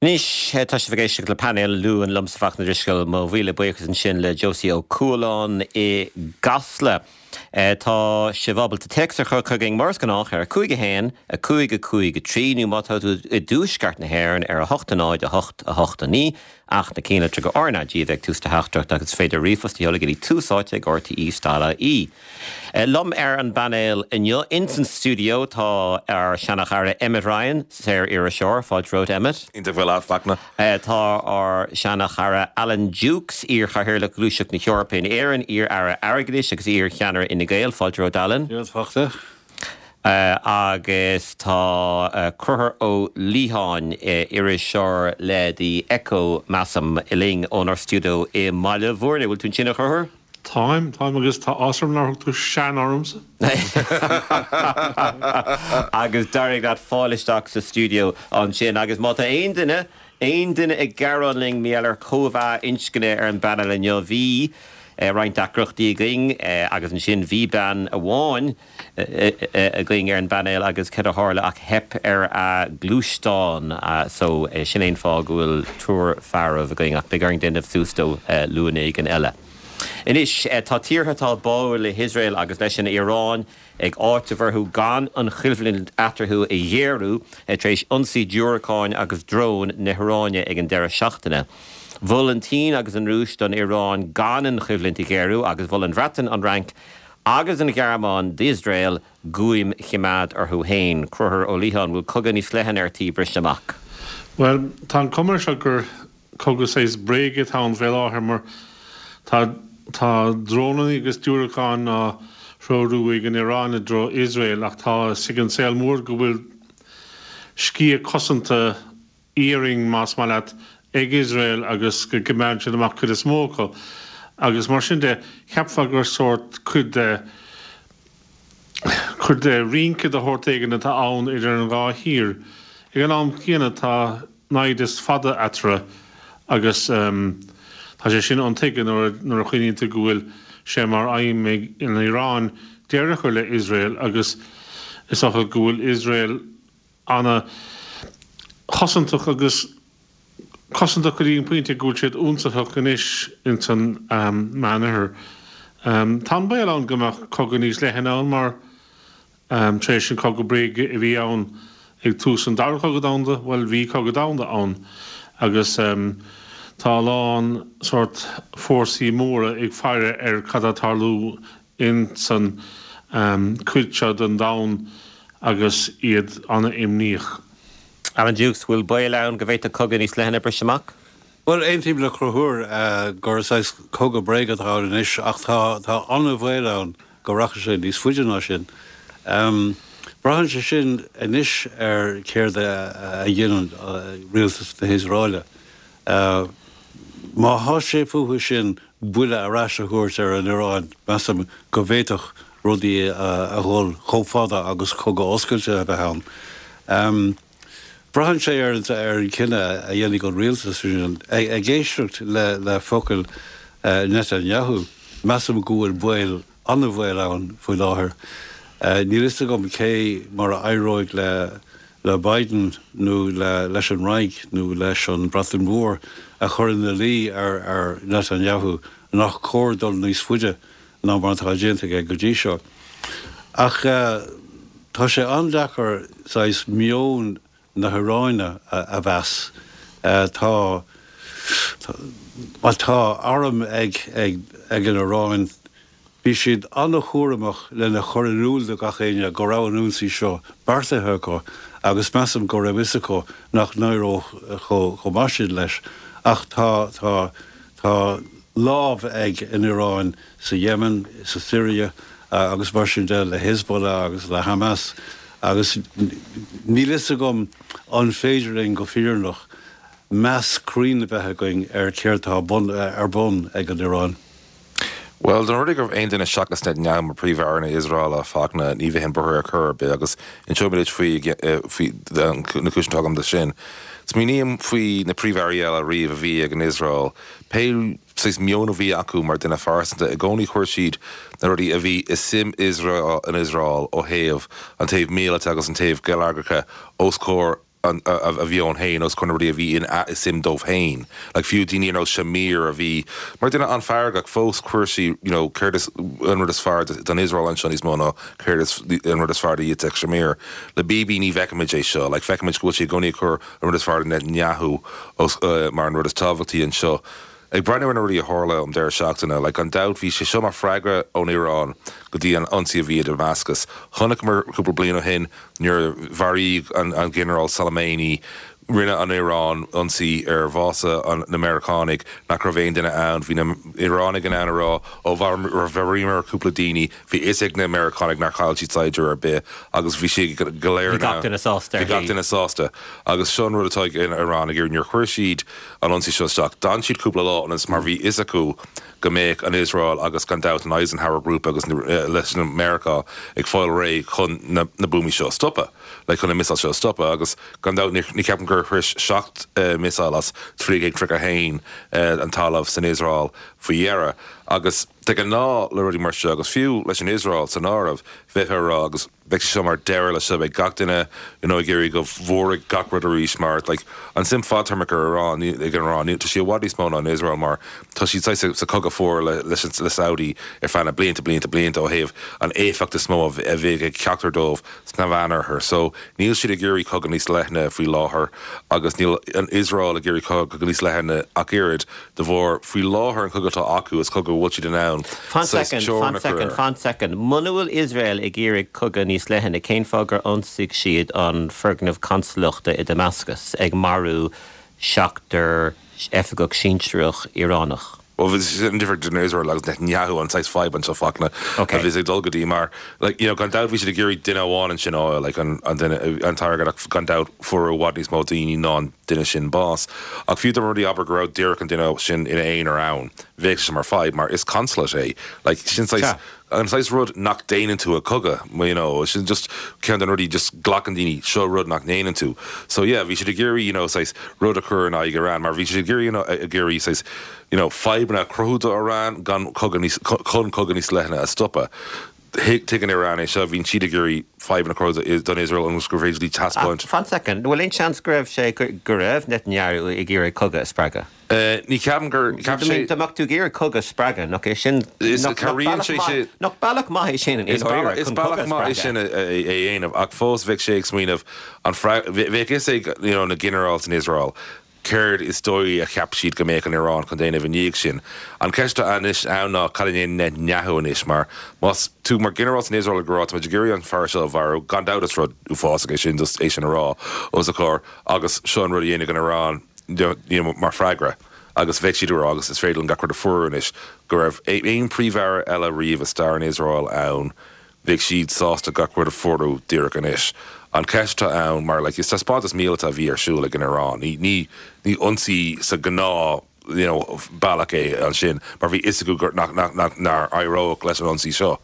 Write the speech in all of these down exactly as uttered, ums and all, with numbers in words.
Nis tá sé bhgéiste le panel lú an lumsafach na driscoil má bhíle buchas an sin le Josie O'Coulon i Gasla. Tá sé bhabalta textar chu chugging mars ganách ar a cúige héin, a cúige cúige trí nú mátá i dúsgart na héirn ar a hochtanáid a hocht a hochtaní, ach na cína tru go orna díbheith tústa heachtracht agus féidir rifos tí hola í túsáite ag ortaí í stála í. Lom ar an banéil inniu Instant Studio tá ar seanach ar Emmett Ryan, séir ar a seoir, fáilt ród Emmett. Inta bhfuil áit fachna. Tá ar seanach ar Alan Dukes, ír chathir le glúiseach na Eorpain éireann, ír ar airgadis agus ír cheanar ina gael, fáilt ród Alan. Díos fachta. Uh, agus tá uh, Cruthair ó Líháin uh, iris seoir le the Echo Massam iling ón our studio i Maile Bhuirne. Bhfuil tún sinna Cruthair? Time, time agus tá osram nar tú sean orms. Agus darig dat fáilisteach sa studio an sin agus má tá aon duine, aon duine ag garáling méallar chomhá inscinne ar an banal inniu bhí Uh, Rhaint acrochtaí a gling, uh, agus an sin bhí ban a bháin uh, uh, a gling ar an banéil agus ced a hála ach hep ar a glúistáin, uh, so uh, sin éon fá gohfuil túr fearr a gling ach begaring den of sústó uh, luanig an eile. Inis uh, tá tíorthatá báil le Israel agus leis an Iorán ag áitiverthú gan an chilflin atarthú a dhéarú uh, tréis ionsaí dúracáin agus drón na Hráine ag an deire seachtaine. Voluntín agus an rúst an Iorán gan an chilflin géirú agus bhil an bhreatain an rank agus an Gearmáin d'Israel guim chimad ar thu hain. Cruthair ó Líháin bhfuil cogan ní slehan ar tí bris amach. Well, tá cumar se gur cogus éis bréige tá an bhéil áthir mar tá tá drónaí agus dúracáin ná shródú ag an Iorán a dro Israel ach tá sigan saol mór go bhfuil scia cosanta íring más má leat ag Israel agus go gimán sin amach chud is mócha. Agus mar sin de cheapfa gur sort chud de chud de rionca a thortaigin atá ann idir an gá hir. Ag an am cíanna tá naid is fada atra agus um, tá sé sin antaigin nuair a chuoínta go bhfuil sé mar aim in Iorán dearach le Israel agus is acha go bhfuil Israel anna chosantach agus Cosanta chuíon pointe gúil siad únsaach ganis in san um, manathair. Um, tá bail an gomach cogan níos lehanán mar um, tréis sin cogad bréige i bhí ann ag tús an dar cogadánda, well bhí cogadánda ann agus um, tá lán sort fórsaí móra ag feire ar cadatarlú in san um, cuiltead an dán agus iad anna imníoch. Alan Dukes bhfuil bail ann go bhhéit a cogan níos lehanna bris amach? Well, ein tíim le Cruthair uh, gur sais cogad bréige tá in is ach tá tá anna bhil ann go racha sin níos fuidirná sin. Um, Brahan sé sin inis ar céir a dhéanaan rialtas na Israeile. Uh, má há sé fuhu sin buile a rás a thuairt ar an Iorán measam go bhhéiteach rudaí a ghil chomhfada agus cogad oscailte a bheith ann. Brahan sé ar ar cinenne a dhéananig an rialtas sin a géisteacht le le focail Netanyahu measam gúil buil anna bhfuil ann faoi láthair. Ní is go cé mar a éróid le le Biden nó le leis an Reich nó leis an Brathan Mór a chuir na lí ar ar Netanyahu nach córdul níos fuide ná mar tá déanta go dtí seo. Ach tá sé andachar sais mion na Hráine a bheas tá tá arm ag ag ag an Iorán bhí siad anna chóramach le na choranúil a chéine go rá an úsaí seo bartathe go agus measam go raibhisacha nach náró cho maiisiid leis ach tá tá tá lámh ag in Iorán sa Yemen, sa Syria agus mar sin de le Hezbollah agus le Hamas agus ní lisa gom an féidiring go fíornach meas crín bheithe going ar ceirtá ar bon ag an Iorán. Well, den rudig of ein in a shakas net nyam príomh na Israel a fágna ní bheith hen burthair chur be agus in showbit faoi faoi na cúisintá am de sin. Is mí níam faoi na príomh a riomh a bhí ag an Israel pe sais mion a bhí acu mar duna farsanta a gcónaí chuir siad na rudí a bhí is sim Israel an Israel ó héamh an taobh míle agus an taobh galargacha os cór an a a bhí an hain os chun ruí a bhí in a sim dómh hain. Like fiú daoine nó Shamir a bhí mar duine an feargach fós cuairsaí, you know, Curtis an rud is fear don Israel an Shonís móna Curtis an rud is fear í ag Shamir. Le bíbí ní bheicimiid é seo, like bheicimiid go sé gcónaí chur an rud is fear Netanyahu os mar an rud is tábhachtí an seo. Ag breine an ruí a hála am deir seachtainna, le an doubt bhí sé seo mar freigra ón Iorán go dtí an ansaí a bhí a Damascus. Chonaic mar cúpla bliana hin nuair bharí an, an General Soleimani rinne an Iorán ansaí ar bhása an Americanig nach ra bhéin duine ann, hí na Iránig an anna rá ó bharímar cúpla daoine hí isig na Americanig nach chailtí saidir ar be agus bhí sé goléir ná. Bhí gach duine sásta. Agus sean rud atá in Iorán ag nuair chuir siad an ansaí seo seach. Dan siad cúpla lá an is mar bhí is acu go méid an Israel agus gan dat an Eisenhower Group agus uh, leis na America ag fáil ré chun na, na búmi seo stoppa, le chun na missile seo stoppa agus gan dat ní, ní ceapan gur chris seacht uh, missile as trí ag tric a hain uh, an talamh san Israel faoiera agus te an ná le ruí mar seo agus fiú leis an Israel san áramh bheith rá agus bheith sé mar deir le seo ag gach duine you know, géirí go bhór gachrad a rí smart like, an sim fátarmach arrán ag an rán tá sé bhádí smóna an Israel mar tá sí sa cogad fór le leis le Saudi ar fanna blianta blianta blianta ó héh an éfachta smó a bheith ag ceachtar dómh sna bhanar her so níl siad a géirí cogad níos lethna faoi láthair agus níl an Israel a géirí cogad níos lethna ach irid de bhór faoi láthair an cogadtá acu is cogad bhil siad an ann. Fan second, fan second, fan second. Munuil Israel ag géirí cogad níos lethna céin fágur ionsaigh siad an fergnamh consulachta i Damascus ag marú seachtar efagach síntreach Iránach. Well, it's in different Israel like Netanyahu on size five and so fucking. Okay. Visit Dolgadi mar like you know gone down we should agree dinner one and Shinoa like on and then an target gone down for what is Modini non dinner shin boss. A few them already upper grow Derek and dinner shin in a in around Vix mar five mar is consulate eh like since size and size road knocked Dane into a cugga you know it's just can't already just Glockandini show road knocked Dane into so yeah we should agree you know size road occur and I get around mar we should agree you know agree says you know five na cruda around gun cognis con cognis lehna a stoppa Hick taking Iran is having Chidaguri five and a quarter is done Israel and scravagely task point. Fan second, well in chance grev she grev Netanyahu igire cogga spraga. Uh ni cabin gur capture the mak to gear cogga spraga okay shin is the Korean she knock balak ma shin is balak ma shin a a of akfos vic shakes mean of on Friday vic is you know the generals in Israel. Caird is story a cap sheet go make an Iran contain of an sin. An Kesta anish out calling Netanyahu and Ishmar must two more generals in Israel grow to Magirian Farshel Varo gone out as rod ufosagation just Asian raw Ozakor August Sean Ruddy in Iran you know mar fragra August Vexi August is Fradel and Gakra the Furnish Gurv aim prevara Ella Reeve a star in Israel own Vexi sauce to Gakra the Furu Dirk and Ish. An ceiste ann mar like is tá spátas mílta a bhí arsúla in Iran ní ní ní ionsaí sa gná you know bailach é an sin mar bhí isú gur nach nach nach nar aireoach leis an ionsaí seo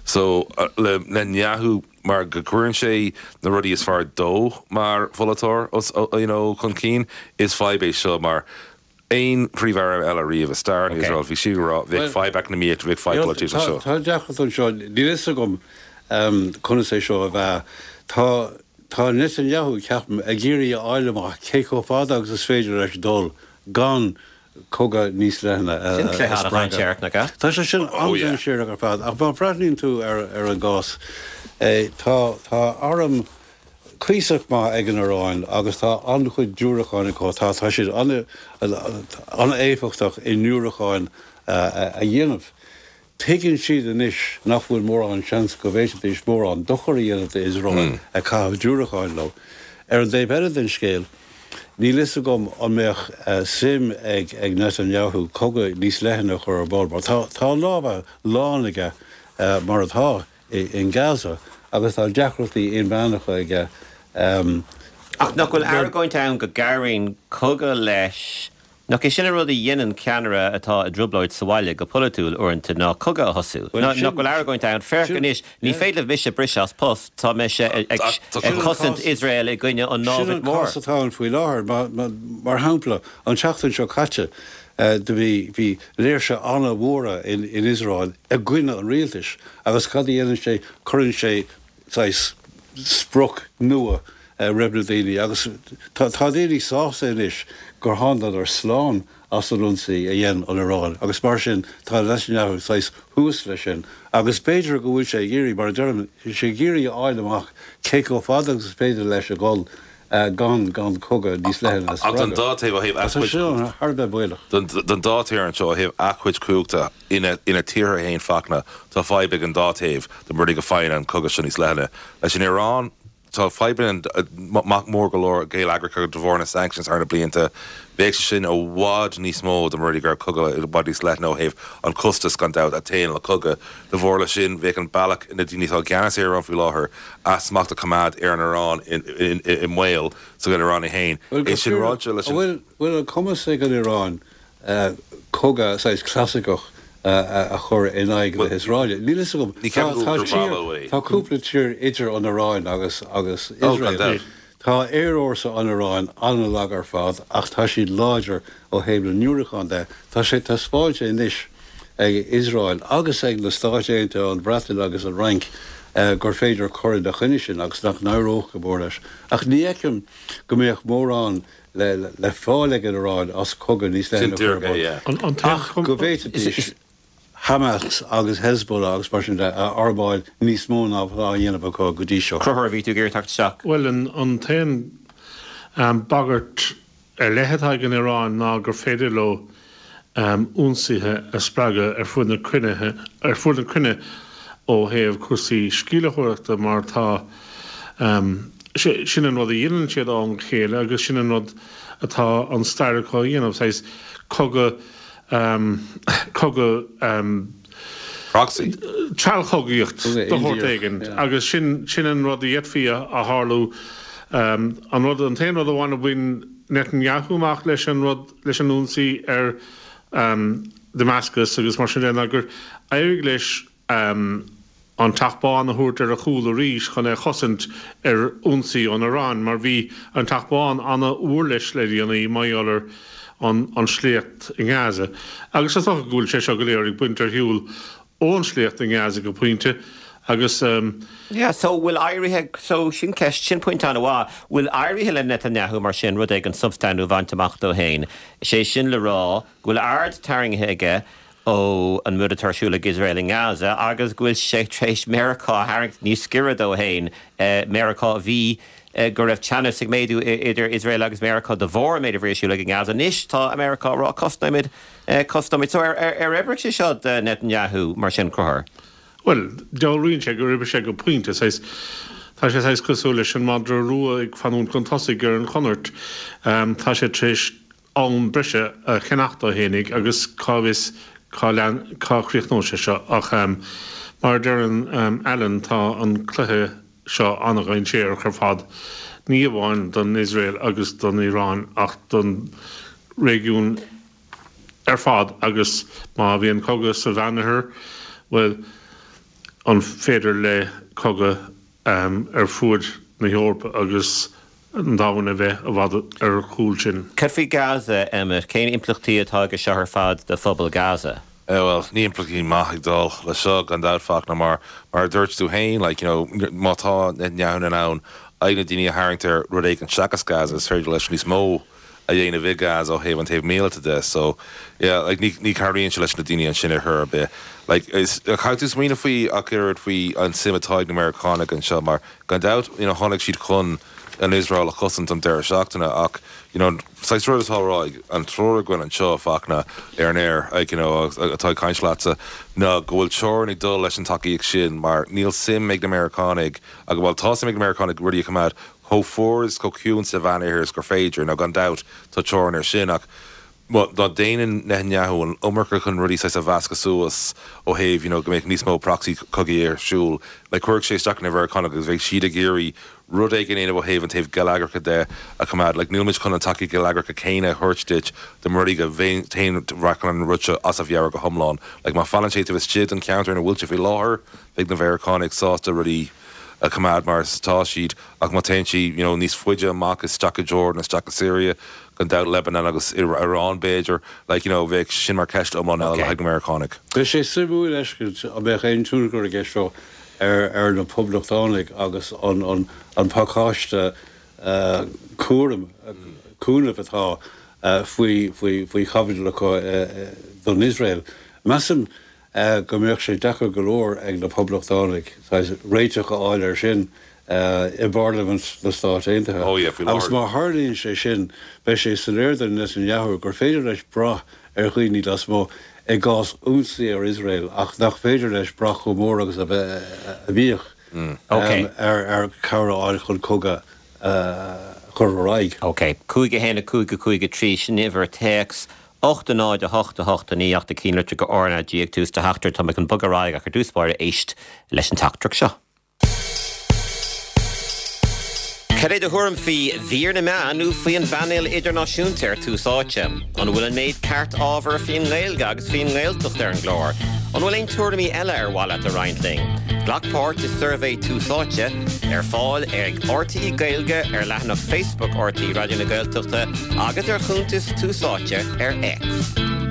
so uh, le Netanyahu mar go cuireann sé na rudí is fearr dó mar volatóir os uh, you know chun cín is fáibh é seo mar ein príomhar eile riamh a star in Israel bhí siúrá bhíh feibh na míad bhíh feibh politician seo. Tá deachas an seo ní is gom chuna sé seo a bheith Tá tá Netanyahu ceapim a ggéirí áileach céó fád agus is féidir leis dul gan cogad níos lehna Tá sé sin an siar ar fád ach bá breithníonn tú ar ar an gás tá tá arm cuiseach má ag an aráin agus tá an chuid dúracháin có tá tá siad an éfachtach i nuúracháin a dhéanamh. Taking she the niche, not with more on chance covation, is more on Dochery and the Israel, a cow Jurachan low. Er they better than scale. Nilisagum on mech sim egg egg Netanyahu, Koga, Nis Lehenach or a ball, but how lava, Laniga, Maratha in Gaza, I was our Jackrothy in Banach. Um, Ach, will Aragon town Gagarin, Koga Lesh. No ke sinna rud a dhéanaan ceanara atá a drubláid sahaile go polúil uanta ná cogad a hosú. No go leir going down fercanis ní féidir bhí sé brisas post tá me sé ag cosint Israel ag gine an námh mór. Táin faoi láthir mar hampla an seachtain seo caite de bhí bhí léir se anna mhóra in in Israel a gcuine an rialtais agus cad dhéanaan sé chuann sé sais spruch nua ribledíine agus tá déananig sása inis gur hána ar sláán as anúnsaí a dhéan an Iráin, agus mar sin tá leis neamh sais hús lei sin, agus Péidir go bhfuil sé géirí mar derm sé géirí áil amach cé ó fád agus féidir leis a gáil gan gan coga níos le an dátaobh híh Harbe builech. Den dátíar an seo híh achuid cúgta ina tíre héin fachna tá fáibe an dátaobh de muí go fáin an coga sin níos lenne. Leis in Irán tá fáiben mac mór golóir géil agriculture de bhórna sanctions arna blianta bhéh sin ó bhád níos mó de muí gur coga i bodís le nó héh an costas gan dat a téan le coga de bhórla sin bhéh an bailach ina dtínítá ceannas ar an fi láthair as machta cumad ar an Irán in Mhail so gan Irán i hain. É sin ráide leis bhfuil an cumas ag an Irán coga sais clásicach a chur in aig le Israel. Ní Tá cúpla tír idir an Iráin agus agus Israel. Tá éorsa an Iráin anna lag ar fád ach tá siad láidir ó héble nuúrachan de. Tá sé tá spáilte inis ag Israel agus ag na stáisiinte an Bratil agus an rank gur féidir choir de chuine sin agus nach náróch go bór leis. Ach ní eicem go méoch mór an le le fáile an Iráin as coga níos le go bhéit Hamas agus Hezbollah agus mar sin arbáil níos mó á dhéanamh go go dtí seo. Cruthir ví tú géir tacht seach. Well an an tain um, bagart ar lehethaig an Irán ná gur féidir le um, únsithe a spraga ar fuair na crunethe ar fuair na crunne ó héamh cuasaí scílechuirta mar tá um, sin an rud a dhéanann siad an chéile agus sin an rud atá an stair có dhéanamh sais coga Um, coga um, proxy trálchogaíocht do thuirtéigen agus sin sin an rud a dhéadfií a hálú um, an rud an tain rud bhhainna bhain Netanyahuach leis an rud leis an únsaí ar um, Damascus agus mar sin agur éirigh leis um, an taachbáin a thuirt ar a chúl a ríis chun é chosint ar únsaí an Irán mar bhí an taachbáin anna uair leis le dhéanaí maiollar an an slécht in Gaza. Agus a toch gúil sé go léir buntar hiúil ón slécht in Gaza go puinte agus um, yeah, so will Irithe so sin ceist sin point an bhá will Irithe le Netanyahu mar sin rud ag an substanú bhaintach do héin. sé sin le rá ghfuil ard taringthe aige ó an mud tarsúla Israel in Gaza agus ghfuil sé trééis Mericá haing níos scire do héin uh, Mericá bhí Uh, gur raibh teanna sig méadú idir Israel agus America de bhór méidir bhréisiú le Gaza níos tá America rá costamid costamid so ar ar ebric sé seo Netanyahu mar sin cruthir. Well, deáíonn sé gur ribe sé go puinte sais tá sé sais cosú leis an madra ruúa ag fanún contosaigh gur an chonairt um, tá sé trééis an brise a chenachtá hénig agus cáhís cáchríochnó sé seo ach um, mar dear an um, Allen tá an cluthe seo annachhain séar chu fad ní bháin don Israel agus don Irán ach don régiún ar fad agus má bhíon coga sa bhanathair well an féidir le coga um, ar fuair na Eorpa agus an dáhanna bheith a bhd ar chúil sin. Ceirfaí Gaza Emma cén implachtaí atá go seo ar fad de phobal Gaza? Uh, well, ní implaí maithag dul le seo gan dáfach na mar mar dúirt tú hain, like, you know, mátá Netanyahu an ann aigna daoine haingtar rud éag an seachas Gaza is féidir leis níos mó a dhéanamh bhí Gaza ó héh an taobh méle to this, so yeah, like, ní ní caríonn se leis na daoine an sin ar thur a bit. Like, is chaús mína faoi ach irid faoi an simitáid na Americánach an seo mar gan dat, you know, tháinig siad chun an Israel a chusant an deir seachtainna ach, you know, sais ruútá ráig an tróra gin an seo fachna ar an air ag, you know, atá caiinslaatsa na gohfuil teir ag dul leis an takeíag sin mar níl sim ag na Americánach a go bhfuil tá sim ag na Americánach rudí cumad cho fórs go ciún sa bhanairs gur féidir na gan dat tá teir ar sin ach Well, dá déanaan Netanyahu an umarcha chun rudí sa bhasca suas ó héh, you know, go méid níos mó proxy cogaí ar siúil. Le chuirg sé staach na bhar conach agus bheith siad a géirí rud ag in éanamh héh an taobh galagracha de a cumad, le níl muid chun an takeí galagracha céine thuirtid de murí go bhéin tain rachan an rute as a bhearra go thomláin. Le má fallan sé bh siad an counter na bhfuilte bhí láthair beag na bhar conach sásta rudí a cumad mar tá siad ach má tain si, you know, níos fuide amach is staach a Jordan, is staach a Syria, gan dat Lebanon agus Iran Beiger, like, you know, bheith sin mar ceist amán eile ag Americánach. Be sé sibú leisciid a bheith éon túnagur a gceisio ar ar na poblachtánaigh agus an an an pácáiste cuam cúna atá faoi faoi chavid le don Israel. Meam go mbeoh sé dechar golóir ag le poblachtánig, réiteach áil ar sin i Parliament le Stát Aontaithe. Oh, yeah, agus má tharlaíonn sé sin be sé san airdan Netanyahu gur féidir leis brath ar chuoine las mó ag gás úsaí ar Israel ach nach féidir leis brath go mór agus a bhíoch ar cara áil chun coga chur Ok, cúige héna cúige cúige trí sin ihar teex ochta náid a hochta hochta níochta cíle go orna díag túús de heachtar tá an bugaráig a chu dúspáir éist leis an taachtrach seo. Ceréad a thuairm fí bhír na meanú faoin bhanéil idirnáisiúnta ar túsáite. An bhfuil an méid ceart ábhar faoin léilga agus faoin léilteach ar an glór. An bhfuil ein tuairimí eile ar bhaile a Reintling. Ghlachpáirt is survey túsáite ar fáil ag R T í Gaeilge ar leathnach Facebook R T í Radio na Gaeltachta agus ar chúntas túsáite ar X.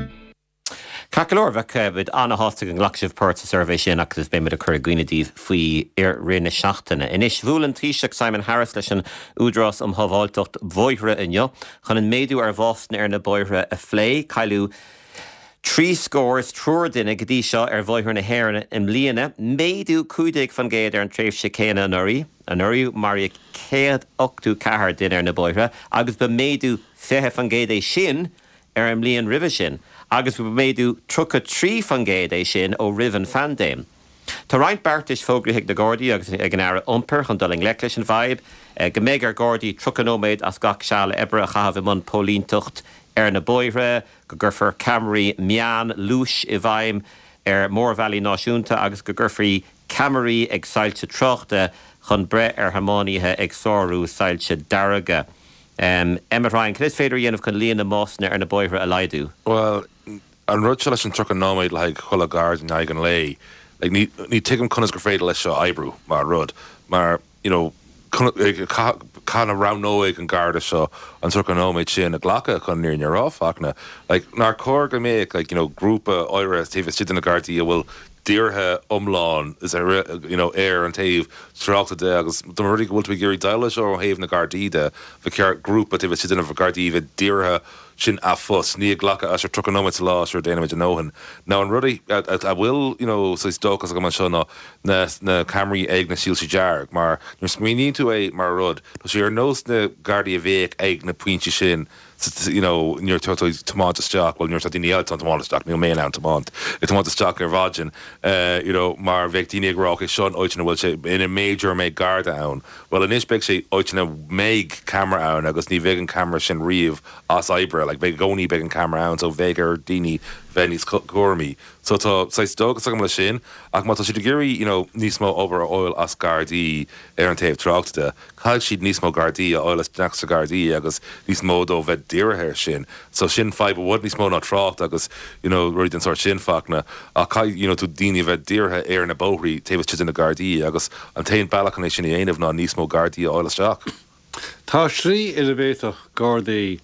Cacalór bheith anna hásta an ghlachsibh páirt a survey sin agus bé a chur gcuinedíh faoi ar rinne seachtainna. Inis bhúlann Taoiseach Simon Harris leis an údrás am thábháilteacht bóithre inneo, chun an méadú ar bhásna ar na bóithre a phlé, cailú trí scóras trúr duine go dtí seo ar bhóithre na hhéireanna im líana, méadú cúdaigh fan géad ar an tréimh sé céine an uirí, an uirí mar ag céad ochtú cethir duine ar na bóithre, agus ba méadú fethe fan géad é sin ar an líon ribh sin. Agus bu méadú trucha trí fan géad é sin ó rivan fandéim. Tá Reint Bartis fógraigh de Gordaí agus ag an air iompar chun doling leiclis an bhaib, go méid ar Gordaí trucanóméid as gach seála ebre a chahabh man pólíntocht ar na bóithre, go gurfar Cameraí meán lúis i bhaim ar Mór Valley náisiúnta agus go gurfaí Cameraí ag sailte trochta chun bre ar harmónithe ag sóú sailte daraga. Um, Emma Ryan, can this féidir dhéanamh chun líon na másna ar na bóithre a laidú? Well, an rud se leis an trucanóméid le chola gard in ag an lé, like, ní, ní tuigim chunas gur féidir leis seo ebrú mar rud, mar, you know, can a roundóig an garda seo an trucanóméid sin a ghlacha chun níor níor áfachna. Like, nar cór go méid, like, you know, grúpa oire tíomh siad in na gardaí a bhfuil Dearthe umlán is a you know air an taobh throughout de agus do ruí bhfuil tú géirí daile ó héamh na Gardaíide bhí ceart grúpa tíh si in bh Gardaíh dearthe sin a fus ní ghlacha as trocanóid lá ar déanaid an nóhan. Ná an rudí a bhfuil you know sa dóchas go man seo na na Cameraí ag na síl si dearg, mar nuair smíonn tú é mar rud, tá sé ar nós na Gardaí a bhéh ag na puinte sin. You know, near to tomato stock, well, near to the tomato stock, new mail out tomato, the tomato stock or vagin, uh, you know, mar vectini rock is shot oichna will say in a major make guard down. Well, in this big say oichna make camera out, I guess ni vegan camera shin reeve as ibra, like big goni big camera out, so vegar dini venis gourmet. So to say stock so come sin, ach ma to shigiri, you know, nismo over oil as gardi, Aaron Tave trucked the Kyle sheet nismo gardi, oil as next to gardi, I guess nismo do vet deer hair shin. So shin five would nismo not trucked, I guess, you know, right in sort shin fakna, a kai, you know, to dini vet deer hair air in a bohri, Tave chit in the gardi, I guess, and tain balaconition in of non nismo gardi, oil as stock. Tá srí elevator gardi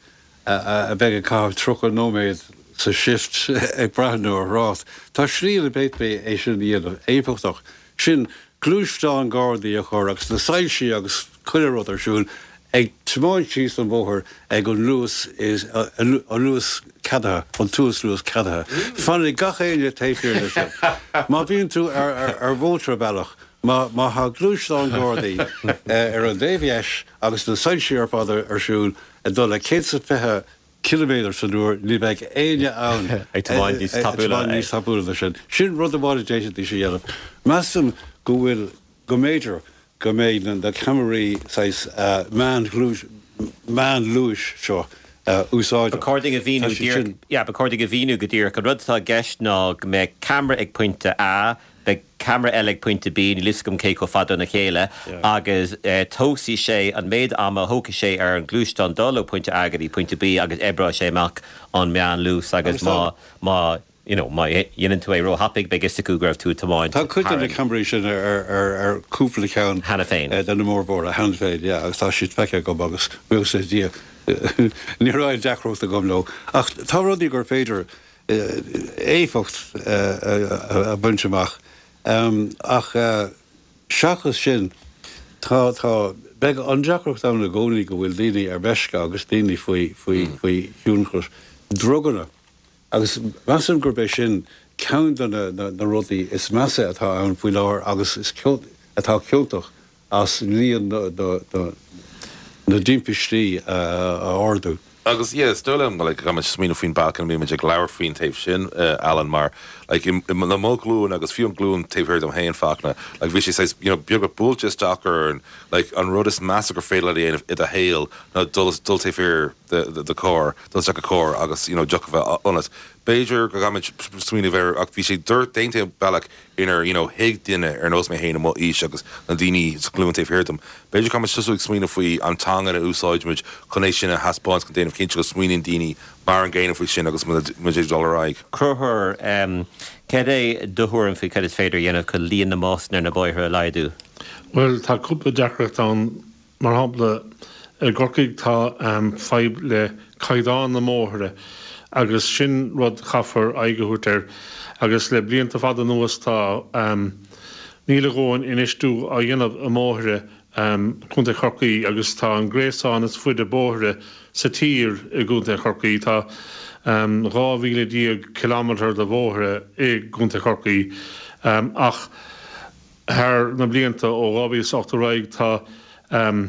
a beg a car truck or nomad. Sa shift ag brathú ar ráth. Tá srí le beit bé é sin íanamh éipechtach. Sin glúisteán Gardaí a chur agus na sailsí agus chuileród arsúil ag tmáid síos an bóthir ag an luas is an luas cadathe, an túas luas cadathe. Fanna gach éile taifir lei sin. Má bhíonn tú ar bhótra bailach, má ha glúisteán Gardaí ar an déhheis agus na sailsí ar fád arsúil a dul le cé sa fithe kilometers san úr ní bheith éine ann ag tomáin níos tapúla níos tapúla sin. Sin rud amháid déisiad í sé dhéanamh. Meastam go bhfuil go méidir go méid na Cameraí sais man lúis man lúis seo úsáid. According a bhíú dír, yeah, according a bhíú go dtír go rudtá gceist ná go mé camera ag pointe A, be camera eleg pointe B ní liscum cé go fada na chéile, agus tósaí sé an méid ama hóca sé ar an glúisteán dul pointe agarí pointe B agus ebra sé meach an meán lús agus má má you know, má dhéanann tú é ro hapig begus sa cúgrah tú tomáin. Tá chuid na Cameraí sin ar cúpla ceann hena féin. Den na mórbór a hena féin, agus tá siad feice go agus bhil sé dí. Ní ráid deachrót a gom nó. Ach tá rudaí gur féidir éifocht a bunteach. Um, ach uh, seachas sin Tá tá be an Jackrocht an na gcónaí go bhfuil daoine ar bheisce agus daoine faoi faoi faoi hiúnchas droganna. Agus mean gur bé sin ceann na na rudaí is measa atá ann faoi láir agus is atá ceoltach as líon na dimpistí a ardú. Agus yeah, stolam like I'm smín fin back and me like lewer fin tape shin uh, Alan Mar like in the mo glue and agus fium glue and tape heard them hain fakna like Vichy says you know bugger bull just docker and like on Rodus massacre fatal at the end of a hail no dulls dull tape here the the, the core dulls like a core agus you know jukva on it Bejer gagamich sweeney ver ak Vichy dirt dainty balak in her you know hig dinner or knows me hain and what ish agus Nadini glue and tape heard them Bejer gagamich just like sweeney if we on tongue and a usage which connection has bonds contain of kinch go sweeney dini mar and gain if we shin agus much dollar ike Crowher um Kede duhur and fi ked fader yen could lean the most na boy her laidu. Well tá cúpla deachreacht an mar hapla gorcaigh tá um five le caiidán na móthre agus sin rud chafar aigeúir agus le blianta fada nuas tá um níle góin inistú a dhéanamh a móthre um chunta chorcaí agus tá an gréasán is fuide bóthre sa tír i gúnta chorcaí tá um ráhíle díag kilometr de bóthre i gúnta chorcaí um ach her na blianta ó rábhís achtarráig tá um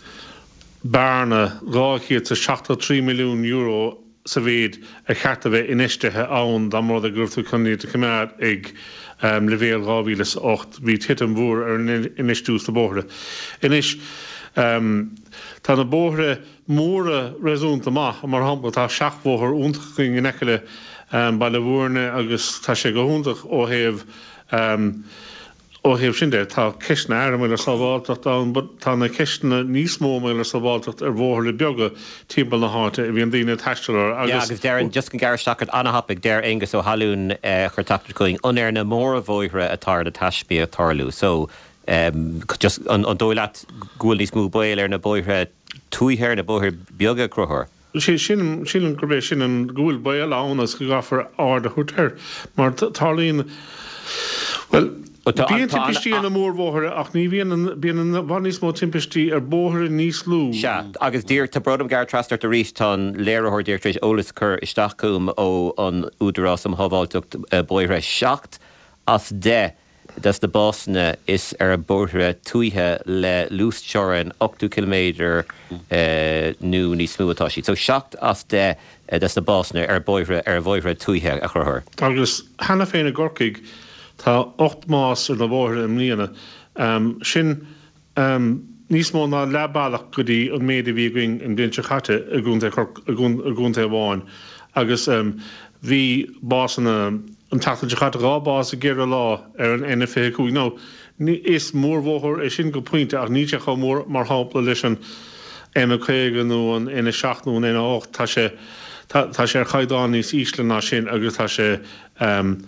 barna ráchiad sa seachtatrí milliún euro sa bhéad a chearta bheith inistethe ann dá mór a gurtú chuní de cumad ag um, levéal rábhílas ocht bhí titan bhúr ar inistús na bóthre. Inis um, tá na bóthre móra réúnta maith mar hampla tá seachmhóthar úntaching in eiceile um, baile bhúrne agus tá sé go húntach ó héamh um, ó héamh sin de tá ceisna airmile sábháilteach tá na ceisna níos mó mile sábháilteach ar bhóthir le beaga timpeall na háte a bhíon daoine taistear agus agus dearan just an garistachart anahapig dear agus ó halún chuir taptar going unair na mór a bhóithre atá na taisbí a tarlú so um, just an dóileat gúil níos mú bail ar na bóithre túithir na bóithir beaga cruthir. sé sin sin gur bé sin an gúil bail annas go gafar áda chuir mar tarlíonn well Bíon timpistí an mór bóthre ach ní bhíon bíon an bhaníos mó timpistí ar bóthre níos lú. Se agus dír tá brodam gar trastar a ríist tá léirethir dír tríéis ólas chur isteachúm ó an údarrás am thobháilteach bóithre seacht as de das de básna is ar a bóithre tuaithe le lústseoran ochtú kilométer uh, nó níos smúatáisií. So seacht as de uh, das de básna ar bóithre ar bóithre tuaithe a churthir. Agus hena féin a gorcaigh tá ocht más ar na bóthre am líana um, sin um, níos mó ná lebailach go dtí an méad a bhí going an bblianta chatte a gúnta bháin agus um, bhí básanna an tata chatte rábás a ggéire lá ar an N F A cúig nó is mór bhóthir é sin go pointe ach níte chu mór mar hápla leis an M chuige nó an ina seach nó ina ácht tá sé tá sé ar chaiddán níos ísle ná sin agus tá sé um,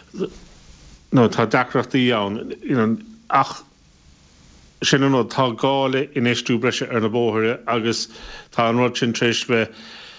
no tá dacrachtaí ann ach sin an tá gála in éistú breise ar na bóthre agus tá an rud sin tréis bheith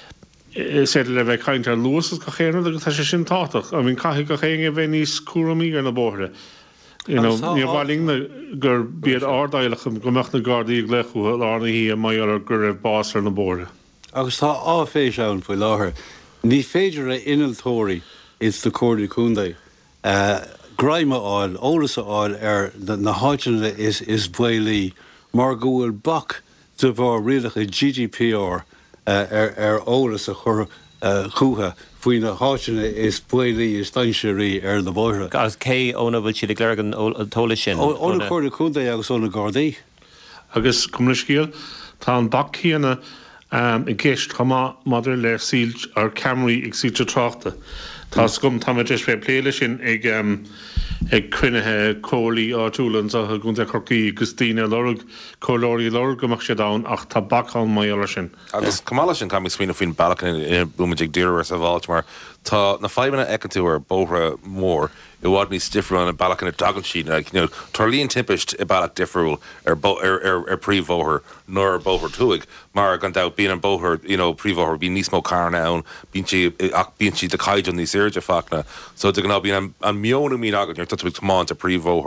sé le bheith caiint ar luasas go chéanna agus tá sé sin táach a bhín caithigh go chéange bheith níos cuaramí ar na bóthre. Ní bhhaing gur bíad ardaileacham gombeach na Gardaí lechu lánaí a maiar ar gur raibh bás ar na bóthre. Agus tá á fééis ann foioi láthair. Ní féidir é inaltóirí is do códaí cúndaí. Graime áil, ólas áil ar na háitina is is buélí mar gúil bach de bhar rialacha G D P R ar ar ólas a chur chuútha faoin na háitina is buélí is stainseirí ar na bóithre. Agus cé óna bhfuil siad léirgan tóla sin. Óna chuirda cúndaí agus óna Gardaí. Agus cum scíal tá an bach chéana um, i gceist chumá madidir le síl ar Camry ag síte tráchta. Tá scum táidir fé pléile sin ag um, ag cruinethe cólaí áúlann a gúnta chorcaí agus tíine lorug cólóirí lorug amach sé dán ach tá bachán maiile sin. Agus cumála sin cam swinoine faoin bailachan in bumaigh díir sa bháilt mar tá na feimena ecanú ar bóthre mór I bhád ní stifriúil an bailach in a dagan sin ag you know, tarlíonn timpist i bailach difriúil ar ar ar ar príomhbóthir nó ar bóthir túig mar gan dá bíon an bóthir you know, príomhbóthir bíon níos mó carna ann bíon si ach bíon si de caiideann níos éirde fachna so de gná bíon an mionna mí agan ar tutbig tomáint a príomhbóthir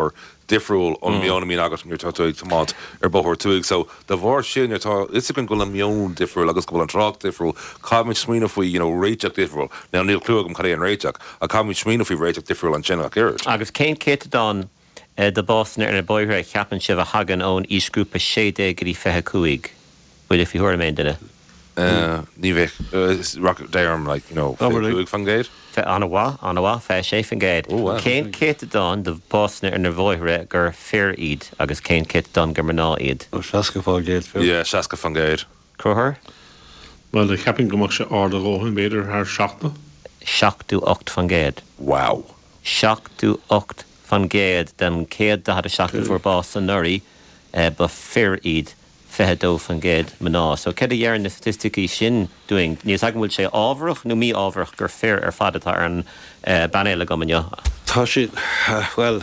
difriúil an mionna mí agat níor tuig tomat ar bothir tuig, so de bhór sin tá is gon go an mion difriúil agus go an trach difriúil, cáid smína faoi you know réiteach difriúil. Now níl clúgam chu an réiteach, a cáid smína faoi réiteach difriúil an sinach irid. Agus céim céit don de básna ar na boithre ceapan sibh a hagan ón ísgrúpa sédé gurí fethe cuaig. Bud if you heard me duine. Ní bheith rock derm like you know cuaig fan géid. Fe anhá anhá fe sé fan géid. Céim céit don de básna ar na bhoithre gur fear iad agus céim céit don gur maná iad. ó seaca fá géad fé. Yeah, seaca fan géid. Cruthar? Well de cheapin gomach se áda róhin beidir haar seachna. Seachtú ocht fan géad. Wow. Seachtú ocht fan géad den céad da had a seachtú for bás an nurí ba fear iad fehedó fan géad maná. So ced a dhearan na statisticí sin doing níos agam bhfuil sé ábharach nó mí ábharach gur fear ar fadatá ar an banéile go manne. Tá si well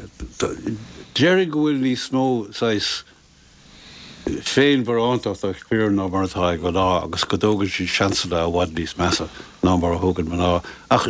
Jerry go bhfuil ní smó sais féin bhar antacht ag fear ná martá go ná agus go dógan si seansada a bhhaid níos measa ná mar a thugann maná. Ach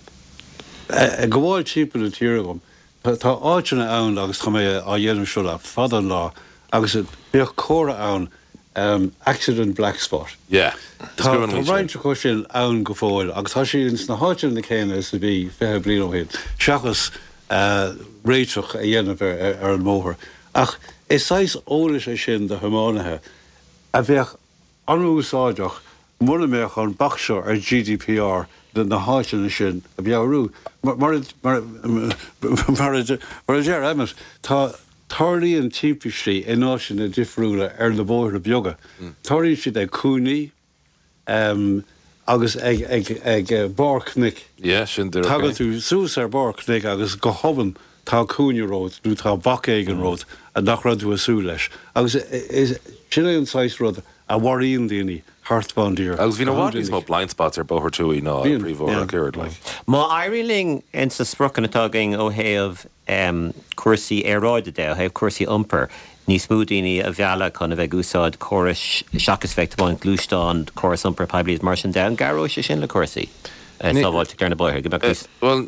go bháil típa na tíre gom. Tá áitena ann agus tá mé a dhéanam siú a fadan lá agus bíoh córa ann um, accident black spot. Yeah. Tá reinint go sin ann go fóil agus tá sin na háitin na chéine is bhí fethe blian ó héad. Seachas uh, réiteach a dhéanamh ar, ar an móthir. Ach is sais ólis é sin de humánathe a bheith anúsáideach muna méach an bachseo ar G D P R den na háitina sin a bhearú. Mar mar mar a déir amas tá tarlaíonn timpistí in áisina difriúla ar na bóthir a beaga. Tarlaíonn siad ag cúnaí um, agus ag, ag, ag uh, barcnic. Yeah, sin dir. Tágad tú sús ar barcnic agus go hoban tá cúneród, nú tá bacéigen ród a nach rad tú a sú leis. Agus is sin an sais rud a waríon daoine hartbandíir. Agus bhí bhhaid níos mó blind spots ar bothir túí ná príomhór a cuirid le. Má airíling in sa sprucan atá going ó héamh um, cuasaí éráide de, ó héamh cuasaí iompar, níos mú daoine a bheala chun a bheith úsáid choras seachas feicteáin glúisteán choras iompar pebliad mar sin de, garó sé sin le cuasaí. Sábháilte gar na bóithir, go bheith well,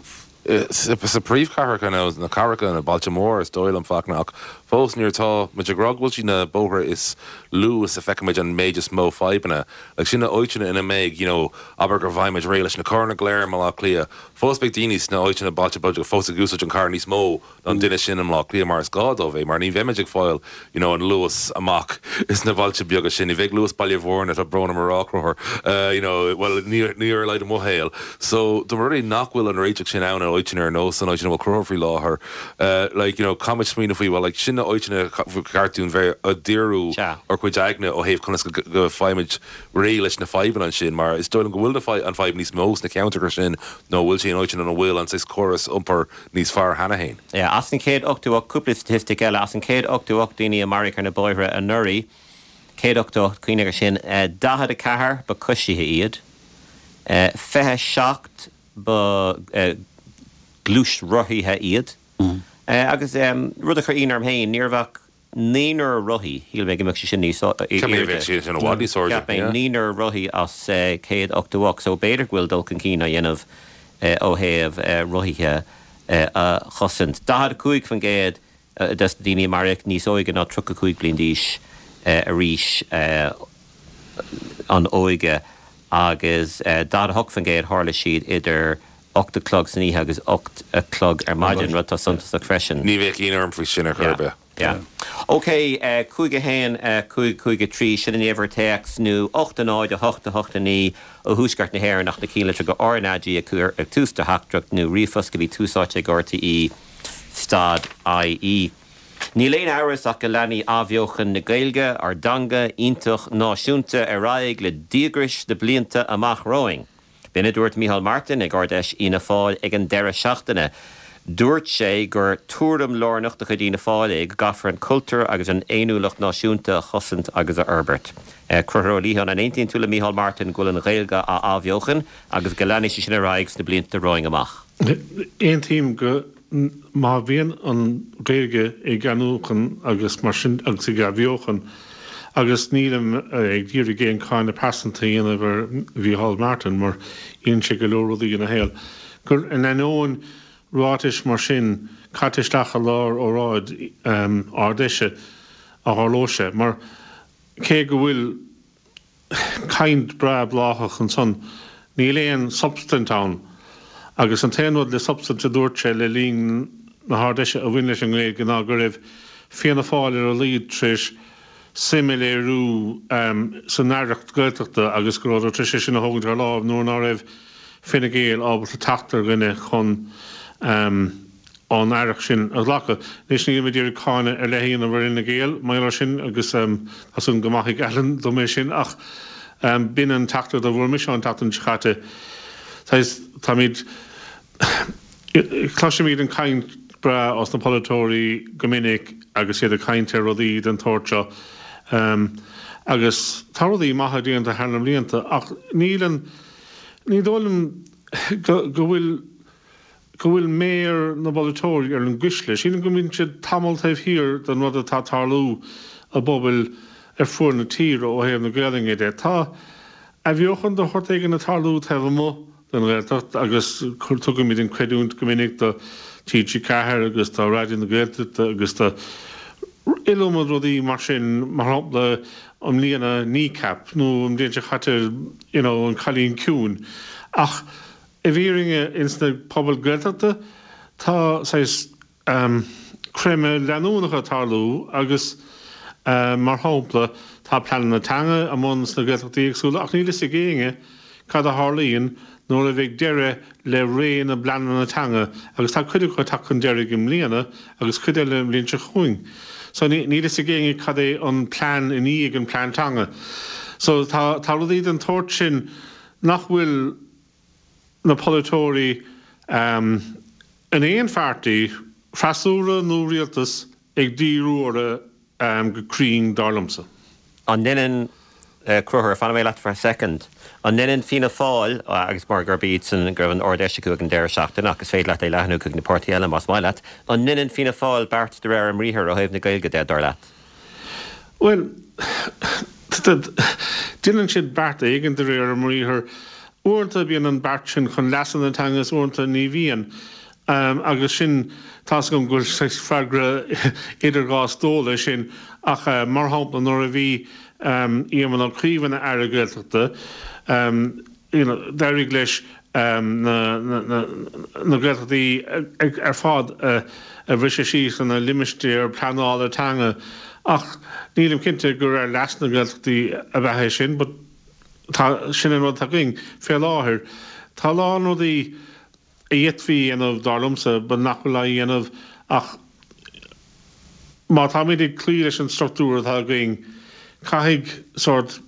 sa príomhchar gan na Caracha na Baltimore is dóil an facnach. Fós níor tá muid a groghfuil sin na bóthir is luús a feicimiid an méid is mó faibanna. Like sin na oitina ina méid, you know, aber gur bhaimiid ré leis na carna gléir má lá clia. Fós beag daoine na oitina bailte bud fós a gúsáid an car níos mó don duine sin am lá clia mar is gádó bhéh, mar ní bheimiid ag fáil, you know, an luas amach is na bailte beaga sin. I bheith luas bailile bhórna a brona marráchrothir, uh, you know, well, níor leid a móhéil. So, do ruí nachhfuil an réiteach sin anna oitina ar nós an oitina bhil crofrí láthair. Uh, like, you know, comid smína faoi, well, like, sin na oitina cartún bheith a díirú ar chuid aigna ó héh chunas go fáimid ré leis na faiban an sin, mar is dóil an go bhfuil na an faiban níos mós na counter sin nó bhfuil sin oitina an bhfuil an sis choras umpar níos fearr hana hain. Yeah, as an céad ochtú ach cúpla statistic eile, as an céad ochtú ach daoine America na bóithre a nurí, céad ochtú ach cuioine sin dahad a cahar ba cusithe iad, fethe seacht ba glúis rothíthe iad, agus rud a chu íon arm hain, níormhach níonar rothí, híl méid go sin níos sin bhádí sóide. Níonar rothí as céad ochtú ach, so beidir bhfuil dul an cína dhéanamh ó héamh rothíthe a chosint. Dahad a cúig fan géad des daoine marach níos óige ná tro a cúig bliain díos a ríis an óige agus dahad a thug fan géad tharla siad idir ocht clog san ihe agus ocht a clog ar maidin rud tá suntas a freisin. Ní bheith íon orm faoi sin ar churbe. Yeah. OK, cúige hain cúig cúige trí sin in éver teach nó ocht an áid a hocht a hocht a ní ó húsgart na hair nach na cíle go ornadí a cúr ag tústa hachtrucht nó rifos go bhí túsáte ag orta í stad I E. Ní léon áras ach go leanaí ábheochan na gailge ar danga iontoch náisiúnta a raig le díagris de blianta amach roing. Bine dúirt Micheál Martin ag ordeis ina fáil ag an deire seachtaine. Dúirt sé gur túram lornach de go dtína fáil ag gafar an cultúr agus an éanúlacht náisiúnta chosint agus a Herbert. Cruthróilíhan an aontaíonn túla Micheál Martin gúil an ghailge a ábheochan agus go leanaí sin a raigs na blianta roing amach. Éon tíim go má bhíon an réige ag ganúchan agus mar sin agus ag bheochan agus nílam ag dír géon cáinna pasanta dhéanamh ar Micheál Martin mar íon sé go leorúdaí na héal. Gur in anóin ráis mar sin catisteach a lár ó ráid um, ardéise a hálóise, mar cé go bhfuil caint bra bláthach an son ní léon substantán agus an téanúd le substanta dúirte le líon na hardéise a bhain leis an gléad gná go raibh fianna fáil ar a líad tris similéirú um, san náireacht goilteachta agus go ráidir tris sin na hógann ar láb nuair ná raibh Fine Gael ábal a tatar rinne chun um, an airach sin a lacha. Nis ní idir cáine ar lehéon a bhar ina Gael, mar sin agus um, as an gomaigh ean do mé sin ach um, bin an tatar a bhfuil mis an tatan chatte. Tá míid cláisi míad an caint bra os na polytóí gomininic agus siad a cainte rodí an torcha um, agus tarí maithadíanta a henam líanta ach nílan ní dólam go bhfuil go bhfuil méir na polytóí ar an gcuisle. Sílan go mín siad tamil taobh hir den rud atá tarlú a bobil ar fuair na tíre ó héamh na Gaeling é. Tá a bheochan do chortaigh na tarlú taobh mo den réaltacht agus chuirtuga míid an creidúnt gomininic do tí tí cethir agus tá ráidin na Gaeltacht agus tá ilúmad rudí mar sin mar hapla an líana kneecap nó an déinte chatte you know, an chalín ciún. Ach i bhíringe ins na pobl Gaeltachta tá sais um, creme leanúnacha tarlú agus uh, mar hapla tá plan na tanga a mons na Gaeltachtaí agsúla ach nílas i géinge cad a hálíonn nóair a bheith deire le réon a blanan na tanga agus tá chuidir chu tachan deire gim líana agus chuidir le líonse chuing. So ní is a géinge cad é an plán in íag an plán tanga. So tá rudaí an tóirt sin nach bhfuil na polytóí um, in éon feartaí freasúra nó rialtas ag díúra um, go crín darlamsa. An ninin uh, cruthir fan mé leat for a second. An ninin fina fáil agus mar gur bíd san gur an ordeise go an deir seachtain agus féad leat é leathnú go na pórtaí eile más mai leat. An ninin fina fáil bart de réir an ríthair ó thaobh na Gaeilge de dar leat. Well, Dylan siad bart éigen de réir an ríthair uanta bíon an bart sin chun lesan an tangas uanta ní bhíon um, agus sin tá gom gur freagra idir gás dóla sin ach uh, mar hampla nóair a bhí um, íoman an chríomhanna ar a Gaeltachta um, you know, deirigh leis um, na, na, na, na Gaeltachtaí ar fád uh, a bhris síos an a limistéir planála tanga ach nílim cinnte gur ar leas na Gaeltachtaí a bheithe sin, but tá sin an rud tá going fé láthir. Tá lá nódaí a dhéadhí anamh darlamsa ba nach bhfuil í anamh ach má tá míid ag clí leis an struchtúr tá going caiigh sort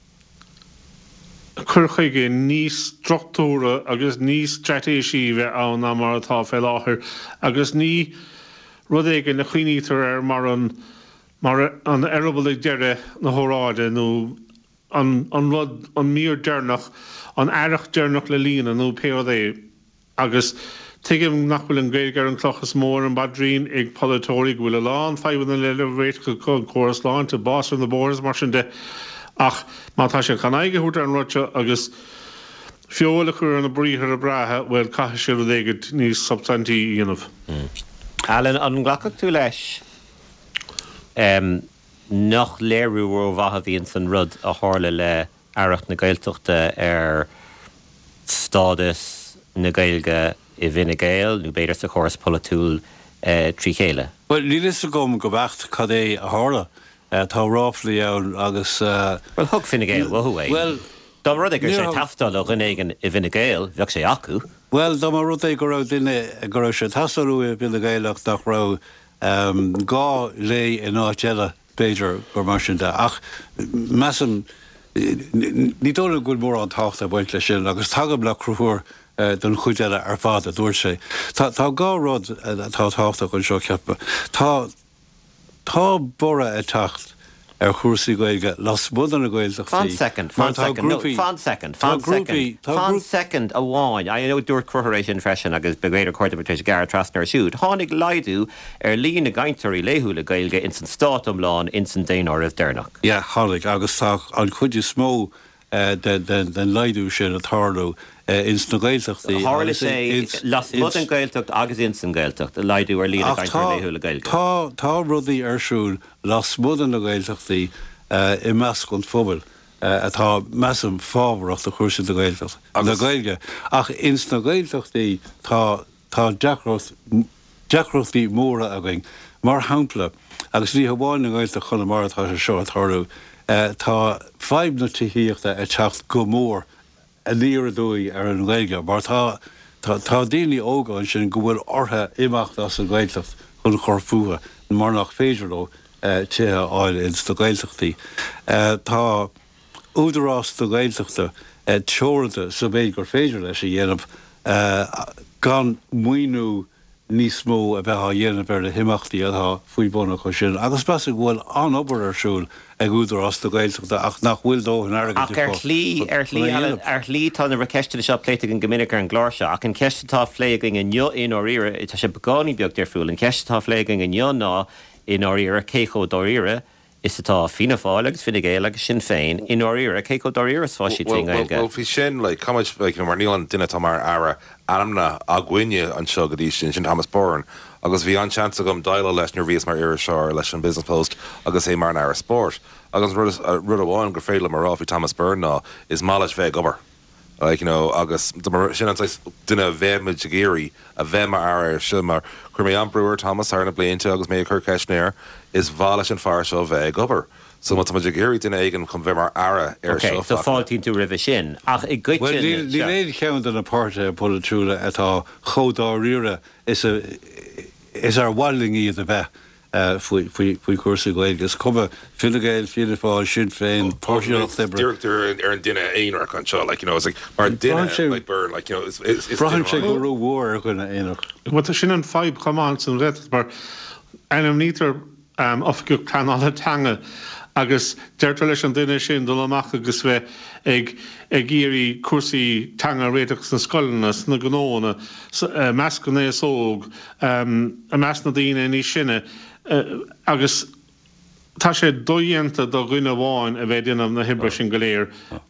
chuirchaige níos struchtúra agus níos stratéisí bheith ann ná mar atá fé láthir agus ní rud éige na chuoítar ar mar an mar an arabal ag deire na hóráide nó an an rud an mír dearnach an airach dearnach le líana nó P O D agus tuigim nach bhfuil an Gaeilge ar an clochas mór an badrín ag polytóí bhfuil a lán feibhanna le le réit go choras láin te bás an na bóras mar sin de ach má tá sé chanaige hút an rute agus fiolala chuir an na bríthar a brathe bhfuil caiise sé ru éigid níos substantíí dhéanamh. Alan an ghlacadh tú leis um, nach léirú ó bhatha bhíonn san rud a tharla le airach na Gaeltachta ar stádas na Gaeilge i Fine Gael nó beidir sa choras polytúil uh, trí chéile. Well, ní is a gom go bhecht cad é a tharla uh, tá ráflaí ann agus uh, Well, thug Fine Gael wathú é. Well, Dá rud é gur sé taftal ó ghuinéigean i Fine Gael bheadh sé acu. Well, dá mar rud é go raibh duine go raibh sé tasalú i Fine Gaelach nach raibh um, gá lé in áit eile Beidir gur mar sin de ach mesan ní dóla go mór an tácht a bhaint lei sin agus tagam le cruthúr don chuid eile ar fád a dúir sé. Tá gá rud atá tácht a chun seo ceappa. Tá tá bora a tacht ar chúrsaí Gaeilge las bud an na Gaeltachtaí. Fan second, fan second, no, fan second, fan second, fan second a bháin. I know dúir cruthar sin freisin agus begréidir cuairteirtéis Gareth Trasner siúd. Tháinig leidú ar líon na gainteoirí léithú le Gaeilge in san stáit amláin in san déanair a Dearnach. Ja, tháinig agus tá an chuidiú smó den leidú sin a tharú ins na gailteachtaí. Hála sé las mud an gailteacht agus ins an gailteacht, a leidú ar lína caiintear léthúla gailteacht. Tá tá rudaí arsúil las mud an na gailteachtaí i meas chun phobal. Atá meam fábhacht a chuirsa do gailteach na gailge. Ach ins na gailteachtaí tá tá deachrochtaí móra a going mar hampla agus ní bháin na gailteach chuna mar atá sé seo a tharú. Tá feib na tííochta a techt go mór a líar dúí ar an gailge, mar tá tá daoine ógáin sin go bhfuil ortha imeacht as an gailteach chun chorfuha mar nach féidirló tithe áil ins do gailteachtaí. Tá údarrás do gailteachta teoranta sa béid gur féidir leis a dhéanamh gan muoinú níos mó a bheith a dhéanamh ar na himachtaí atá faoi buna chu sin. Agus bes a bhfuil an obair arsúil ag údarrás do gailteachta ach nach bhfuil dó an airgad. Ach ar chlí ar chlí ar chlí tá na ceiste seo pléite an gomininic ar an gláirse, ach an ceistetá phléiging in neo in óíire tá sé beáí beag dear fúil, an ceistetá phléiging in neo ná in óíire cécho dóíire. Is atá fina fáil agus fina géile agus sin féin in óíire cécho dóíire fáisí tí gailge. Well fi sin like how much like mar níl an duine tá mar ara amna a gcuine an seo go dtí sin sin Thomas Byrne agus bhí an chance gom daile leis nar bhíos mar ire seo leis an Business Post agus é mar an ara sport agus rud amháin gur féile mar ráf Thomas Byrne ná is máis bheith gobar. Like, you know, agus sin an duine bheith me géirí a bheith mar ara sin mar chuir mé an breúir Thomas ar na blianta agus mé chur ceisnéir is bhála an fear seo bheith gobar. So mu géirí duine aigen chun bheith mar ara ar seo. Okay, so fáiltín tú rih sin. Ach i gcuid Well, ní léad ceann an apáirte polúla atá chodá riire is is ar bhhaling iad a bheith. Faoi cuasa gailgus cuma finagéil fianna fáil sin féin páisiach libre. Director ar an duine éonar an seo, like, you know, it's like mar duine like Byrne, like, you know, it's it's Braham sé go rú mhór chuna éonar. Wat sin an feib chaán san réit mar einam nítar ofgu canála tanga agus deirtar leis an duine sin do amach agus bheith ag ag géirí cuasaí tanga réiteach san scoilnas na gnóna meascané sóg a meas na daine ní sinne agus tá sé dóhéanta do ghuiine bháin a bheith déanamh na hibre sin go léir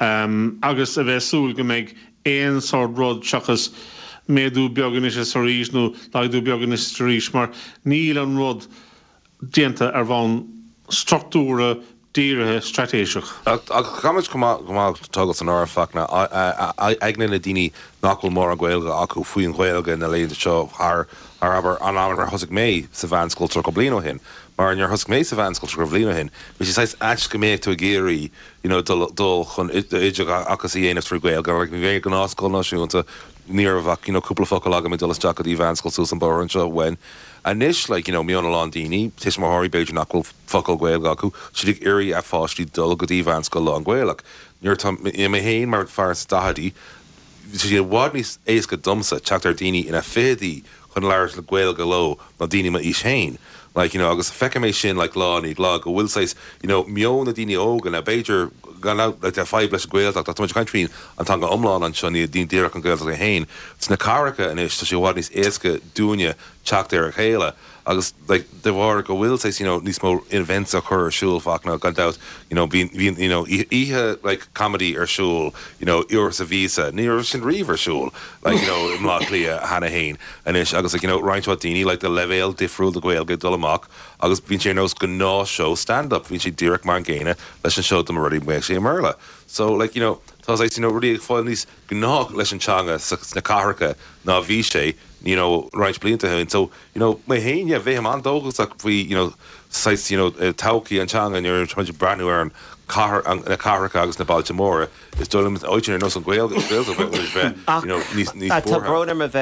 agus a bheith súil go méid éon sort rud seachas méadú beaggan is a ríis nó leidú beaggan is a ríis mar níl an rud déanta ar bhain struchtúra díirithe stratéiseach. Chaid go tugas an ára fachna agna na daoine nachhfuil mór a ghilga acu faoin ghilga na léonta seo ar aber an amar thosig mé sa bhanscoiltear go bliain ó hin. Mar an ar thosig mé sa bhanscoiltear go bliain ó hin, bhí sé sais ait go méid tú a géirí dul chun idir agus í dhéanamh trí ghilga, le bhé go náscoil náisiúnta níor bhach cúpla focail agam i dulas deach a dtí bhanscoil sús an bar an seo bhain. A níis le mionna lá daoine, tuis mar háirí beidir nachhfuil focail ghilga acu, si ag irí a fáistí dul go dtí bhanscoil lá an ghilach. Níor mé héin mar fear stahadí, si bhád níos éas go dumsa teachtar daoine ina fédaí chun leir le ghil go lo na daoine ma is hain. Like, you know, agus fecha mé sin like lá ní lá go bhfuil sais, you know, mion na daoine ógan a beidir gan out like the five leis ghilach that much country an tanga omláin an seo ní dín díreach an ghilach a hain. It's na caracha in is tá sé bhád níos éasca dúine teachtar a chéile. Agus like de bhar go bhfuil sais, you know, níos mó invents a chur siúil fachna gan out, you know, bín you know, ihe like comedy ar siúil, you know, ior sa visa, níor sin river siúil, like, you know, im lá clia hana hain. And is agus like, you know, right what daoine like the level difriúil the ghilga dul amach, agus bín sé nós go ná show stand up, bín sé díreach mar ggéine leis an show them already méid sé marla. So like, you know, tá sais, you know, really fáil níos gnách leis an teanga na caracha ná bhí sé, you know, right blianta hin. So, you know, my hain, yeah, bheith an dógus like we, you know, sais, you know, tauki and changa and you're trying to brand new and car and a car agus na Baltimore is done with oitin no some gweil gweil of it, you know, nís nís tá broner me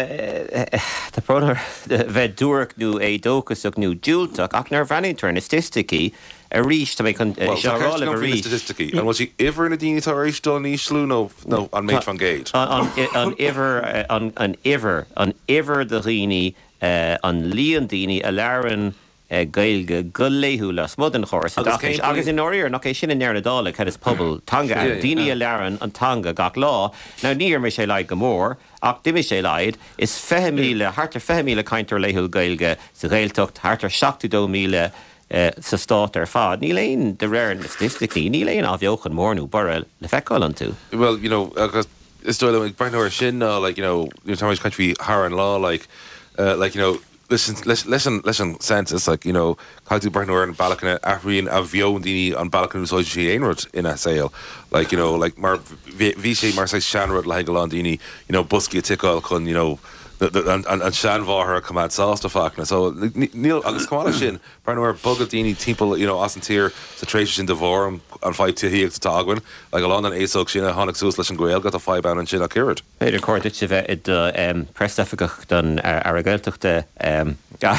tá broner bheith dúach nú é dógus nú dúltach ach nar bhaintear na statisticí a ríis tá mé chun seáil a ríis statisticí an was he ever in a dínitá éis dó níos slú nó nó an méid fan géid an iver an iver an iver de rií an líon daoine a learan gailge go léú le smud an chóir agus in áíir nach é sin near na dála chu is pobl tanga daoine a learan an tanga gach lá ná níor me sé leid go mór ach duimi sé leid is fe míle hartar fe míle caiintear léú gailge sa réiltocht hartar seachtú dó míle sa stát ar fád. Ní léon de réir na statistically, ní léon á bheochan mórnú bara le feicáil an tú. Well, you know, agus is stoil like Brian sin ná, like, you know, you know, Thomas country har an law, like, uh, like, you know, listen, listen, listen, listen, census, like, you know, Caldu Brian and Balkan Afrian a Vion Dini on Balkan so she ain't in a sale, like, you know, like Mar Vichy Marseille Shanrod like Landini, you know, Busky Tickle con, you know. And and Shanvar come out sauce to Faulkner. So Neil agus Kamala Shin, Brian Bugadini Temple, you know, Austin Tier, the Traces in Devorum, and five to Hick to Tagwin, like a London Asok Shin, a Honik Suslish and Gael got a five band and Shin Akirid. Peter Cordic of it, um, press efficach done Arageltuch um,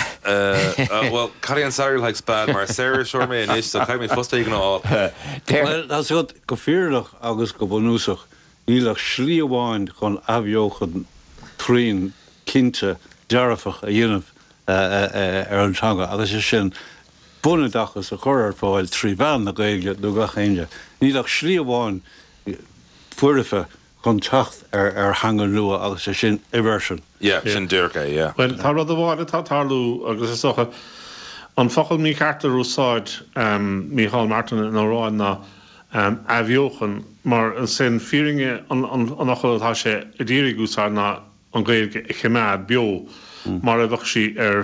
uh, well, Carrie and Cyril likes bad, Mar Sarah Shorme and Ish, so Kaimi Fusta taking all. Well, that's what Gofirach August Gobonusach, Nilach Shliawan, Con Avioch, Trin. Kinte dearfach a dhéanamh ar an teanga agus is sin bunadachas a chuir fáil trí bhean na gaeilge do gachéine. Nílach slí amháin fuirifa chun teacht ar ar hangan nua agus is sin iversion. Yeah, sin dúrcha, yeah. Well, tá rud a bháile tá tarlú agus is socha an fochail mí carta úsáid Micheál Martin an óráin na a bheochan mar an sin fíringe an nachil tá sé i ddírig úsáid na an gaeilge i chimad bio mar a bhach sí ar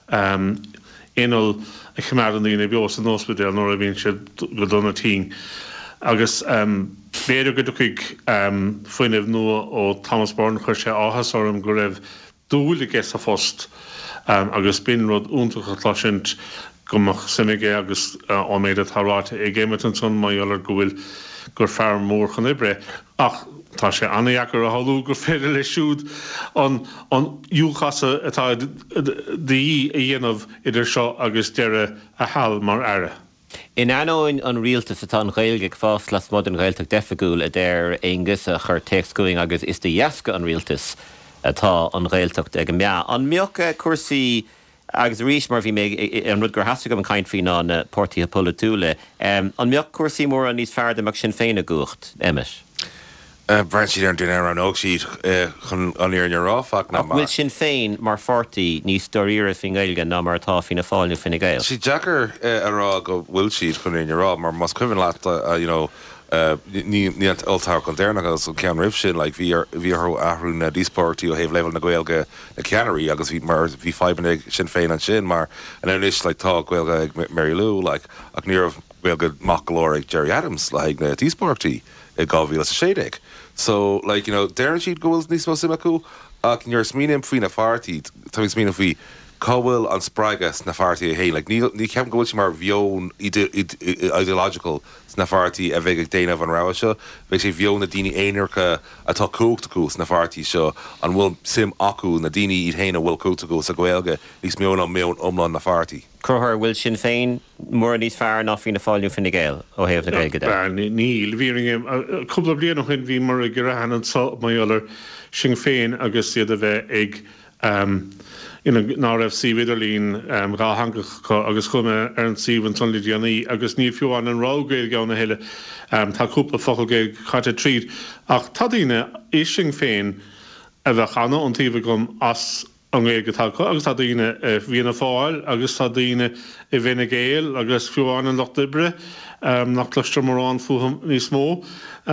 éonal a chimad an dtíine bio san nóspidéal nóir a bhíonn siad go donna tí. Agus béidir go dúchaig foiinemh nua ó Thomas Byrne chuir sé áthas orm go raibh dúla ges a fost agus bin rud úntacha tlaisint gomach simige agus ó méad a táráte i ggéimean son mai dhealar go bhfuil gur fear mór chun ibre. Ach tá sé anaiachar a hallú gur féidir le siúd an dúchasa atá daí a dhéanamh idir seo agus deire a hall mar aire. In anóin an rialtas atá an ghaeilge fás las mod an ghailteach defagúil a déir éingus a chur teexcuing agus is de dheasca an rialtas atá an ghailteacht ag an mea. An miocha cuasaí agus rís mar bhí mé an rud gur hasú go an caint fao ná na Pórtaí Apollatúla. An mioch cuasaí mór an níos fearr amach Sinn Féin a gúcht, Emmet. Brand siad an duine an óg siad chun aníar an ráfach na mar. Bhfuil Sinn Féin mar fortaí níos doíire fin gailge ná mar tá fin na fáilú fin na gail. Si Jackar ará go bhfuil siad chun aon rá, mar mas cuimhin leat, you know, ní ultar chun déirna agus cean rih sin, like bhí arth ahrú na díspóirtaí ó héh level na gailge na ceanirí agus bhí mar bhí fibannig Sinn Féin an sin, mar an inis like tá gailge ag Mary Lou, like ach níor gailge mac glór ag Jerry Adams like na díspóirtaí i gábhíle sa séideag. So, like, you know, Darren she'd go with Nismo Simaku, uh, can you smeen him free na farty, Tommy smeen if we Cowell and Spragas na farty, hey, like, Ni can't go with mar Vion ideological snafarty, a vega Dana van Rawasha, Vicky Vion Nadini Einerka, a talk cook to go snafarty show, and will Sim Aku, Nadini eat Hena will cook to go Saguelga, Nis Miona Mion Umlan na farty. Croher will Sinn Féin mór níos fearr ná fin na fáilú fin na gail ó héamh na gailge de. Níl bhíring a couple of bliana chuin bhí mar a gurahan an salt maiollar Sinn Féin agus siad a bheith ag ina ná raibh si viidirlín ráthangach agus chuime ar an síomh an tunla déanaí agus ní fiúháin an rágail gan na heile tá cúpla focailgéil chaite tríd ach tá daoine é Sinn Féin a bheith chana an tíomh gom as an gaeilge talco, agus tá daoine bhíonna fáil, agus tá daoine i bhína géil, agus fiúháin an locht ibre, nach cluiste marrán fuham níos mó.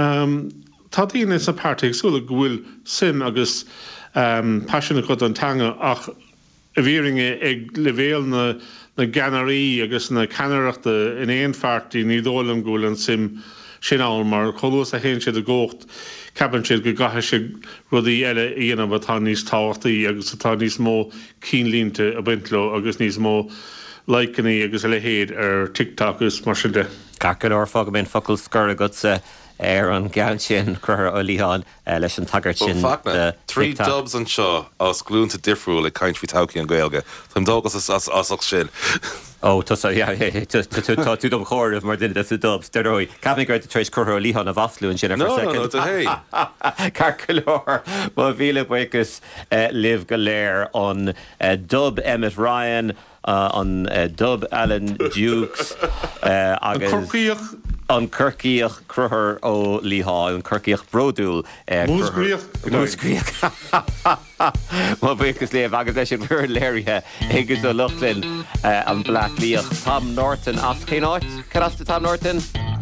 Tá daoine sa páirteag súla bhfuil sim agus pasisiúna chud an teanga ach a bhíringe ag levéal na na ganarí agus na canaireachta in éon fartaí ní dólam gúil an sim sin áil mar cholas a héann siad a ggócht capan siad go gatha sé rudaí eile íanamh atá níos táhachtaí agus atá níos mó cínlínte a bintlo agus níos mó leicenaí agus le héad ar TikTok agus mar sin de. Cacan or fog ben focail scur a gutsa ar an gaan sin chur ó líán leis an tagart sin. Three dubs an seo as glún to difriúil ag caint fhí tauci an gaeilge. Táim dógus as asach sin. Oh, tusa, yeah, tá tú dom chóirh mar duine a dubs, derói. Cabnig greid a treéis chur ó líán a bhaslú an sin No, no, no, hey. Carcolór, má bhíle buchas liv go léir an dub Emmett Ryan, an dub Alan Dukes, agus an Kirkíoch cruthir ó Líá, an Kirkíoch Brodúil. Músgríoch. Músgríoch. Má bhuichas léamh agus leis an bhuiir léirithe agus ó Luchlinn an Black Líoch. Tom Norton as chéáit. Carasta Tom Norton?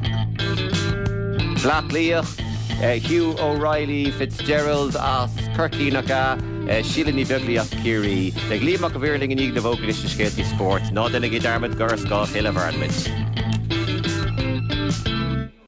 Black Líoch, uh, Hugh O'Reilly, Fitzgerald as Kirkinacha, uh, Sheila Ní Beagley as Kiri. Le glíomach a bhirling in ag na bhógalis na scéaltaí sport. Ná denna go Dermot Gurrscott Hill of Arnmid.